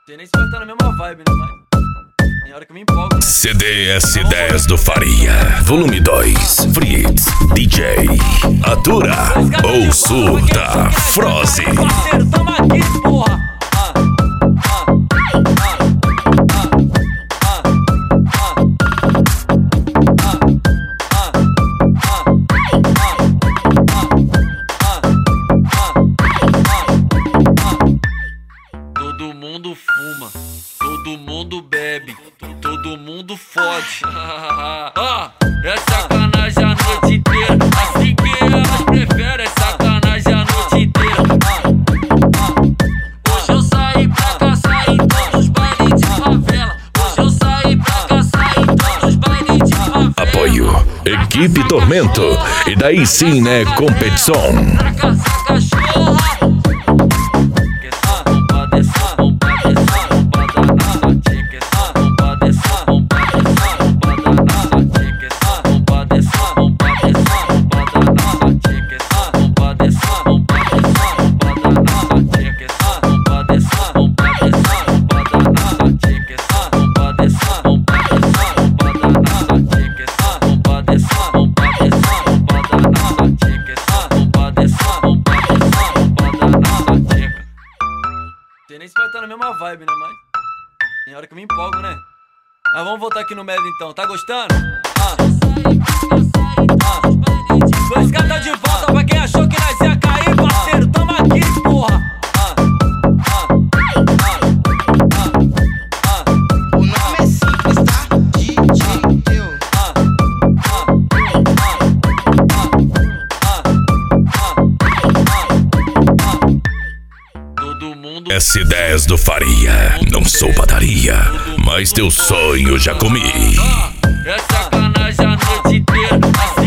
Sei nem se vai estar na mesma vibe, né? Mas tem hora que eu me empolgo, né? CDS10 do Faria, volume 2, Fritz, DJ, Atura ou surta, Froze. Parceiro, tamo aqui, porra! Todo mundo fuma, todo mundo bebe, todo mundo fode. É sacanagem a noite inteira, assim que elas preferem, é sacanagem a noite inteira. Hoje eu saí pra caçar em todos os bailes de favela. Hoje eu saí pra caçar em todos os bailes de favela. Apoio, Equipe Tormento, e daí sim né competição. Pra caçar cachorra. Sei nem se vai estar na mesma vibe, né? Mas tem hora que eu me empolgo, né? Mas vamos voltar aqui no médio então, tá gostando? Dois caras de volta pra quem achou que nós ia cair, parceiro, tamo aqui, porra! O nome é simples, tá? DJ Teu. Todo mundo S10 do Faria, não sou padaria, mas teu sonho já comi. é sacanagem a noite inteira.